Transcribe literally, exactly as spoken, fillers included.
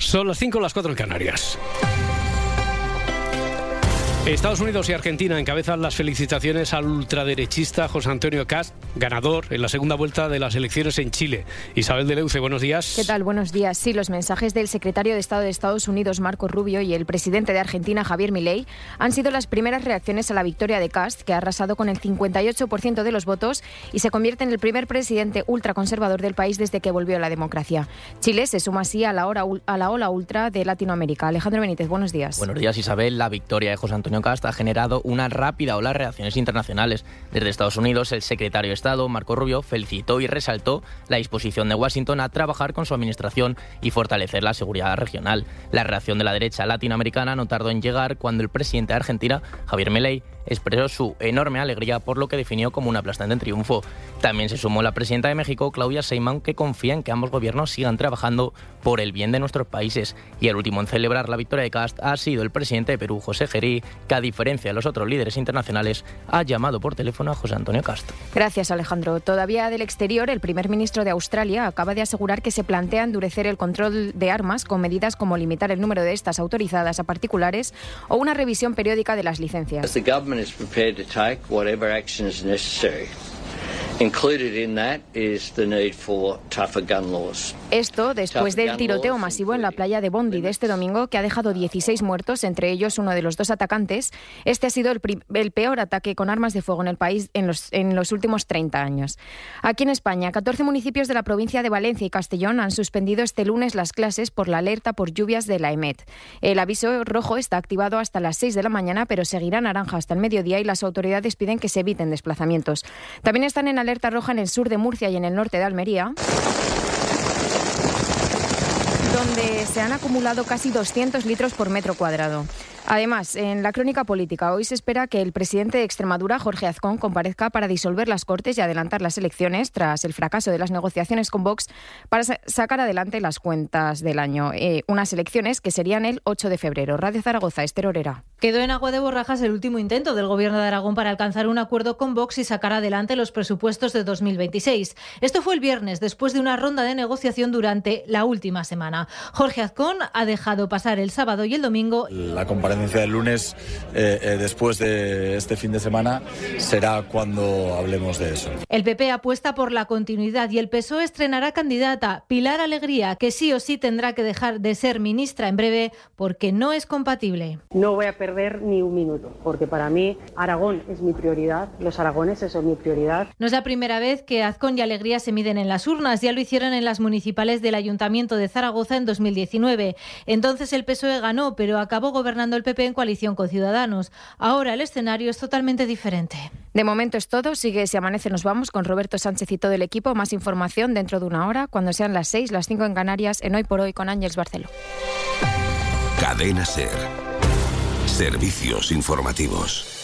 Son las cinco, las cuatro en Canarias. Estados Unidos y Argentina encabezan las felicitaciones al ultraderechista José Antonio Kast, ganador en la segunda vuelta de las elecciones en Chile. Isabel de Leuce, buenos días. ¿Qué tal? Buenos días. Sí, los mensajes del secretario de Estado de Estados Unidos, Marco Rubio, y el presidente de Argentina, Javier Milei, han sido las primeras reacciones a la victoria de Kast, que ha arrasado con el cincuenta y ocho por ciento de los votos y se convierte en el primer presidente ultraconservador del país desde que volvió a la democracia. Chile se suma así a la, hora, a la ola ultra de Latinoamérica. Alejandro Benítez, buenos días. Buenos días, Isabel. La victoria de José Antonio Kast ha generado una rápida ola de reacciones internacionales. Desde Estados Unidos, el secretario de Estado, Marco Rubio, felicitó y resaltó la disposición de Washington a trabajar con su administración y fortalecer la seguridad regional. La reacción de la derecha latinoamericana no tardó en llegar cuando el presidente de Argentina, Javier Milei, expresó su enorme alegría por lo que definió como un aplastante triunfo. También se sumó la presidenta de México, Claudia Sheinbaum, que confía en que ambos gobiernos sigan trabajando por el bien de nuestros países. Y el último en celebrar la victoria de Kast ha sido el presidente de Perú, José Gerí, que a diferencia de los otros líderes internacionales, ha llamado por teléfono a José Antonio Kast. Gracias, Alejandro. Todavía del exterior, el primer ministro de Australia acaba de asegurar que se plantea endurecer el control de armas con medidas como limitar el número de estas autorizadas a particulares o una revisión periódica de las licencias. is prepared to take whatever action is necessary. Included in that is the need for tougher gun laws. Esto después del tiroteo masivo en la playa de Bondi de este domingo, que ha dejado dieciséis muertos, entre ellos uno de los dos atacantes. Este ha sido el, el peor ataque con armas de fuego en el país en los, en los últimos treinta años. Aquí en España, catorce municipios de la provincia de Valencia y Castellón han suspendido este lunes las clases por la alerta por lluvias de la EMET. El aviso rojo está activado hasta las seis de la mañana, pero seguirá naranja hasta el mediodía y las autoridades piden que se eviten desplazamientos. También están en alerta roja en el sur de Murcia y en el norte de Almería, donde se han acumulado casi doscientos litros por metro cuadrado. Además, en la crónica política, hoy se espera que el presidente de Extremadura, Jorge Azcón, comparezca para disolver las Cortes y adelantar las elecciones tras el fracaso de las negociaciones con Vox para sa- sacar adelante las cuentas del año. Eh, unas elecciones que serían el ocho de febrero. Radio Zaragoza, Esther Orera. Quedó en agua de borrajas el último intento del Gobierno de Aragón para alcanzar un acuerdo con Vox y sacar adelante los presupuestos de dos mil veintiséis. Esto fue el viernes, después de una ronda de negociación durante la última semana. Jorge Azcón ha dejado pasar el sábado y el domingo. La comparecencia del lunes, eh, eh, después de este fin de semana, será cuando hablemos de eso. El P P apuesta por la continuidad y el P S O E estrenará candidata, Pilar Alegría, que sí o sí tendrá que dejar de ser ministra en breve porque no es compatible. No voy a perder ni un minuto, porque para mí Aragón es mi prioridad, los aragoneses son mi prioridad. No es la primera vez que Azcón y Alegría se miden en las urnas, ya lo hicieron en las municipales del Ayuntamiento de Zaragoza en dos mil diecinueve. Entonces el P S O E ganó, pero acabó gobernando el P P en coalición con Ciudadanos. Ahora el escenario es totalmente diferente. De momento es todo. Sigue Si Amanece Nos Vamos con Roberto Sánchez y todo el equipo. Más información dentro de una hora, cuando sean las seis, las cinco en Canarias, en Hoy por Hoy con Ángeles Barceló. Cadena SER. Servicios informativos.